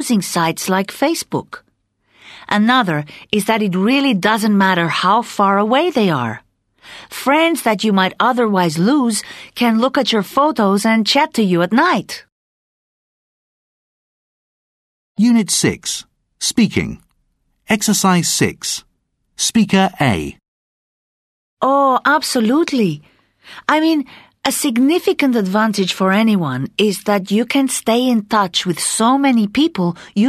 using sites like Facebook. Another is that it really doesn't matter how far away they are. Friends that you might otherwise lose can look at your photos and chat to you at night. Unit 6. Speaking. Exercise 6. Speaker A. Oh, absolutely. I mean, a significant advantage for anyone is that you can stay in touch with so many people you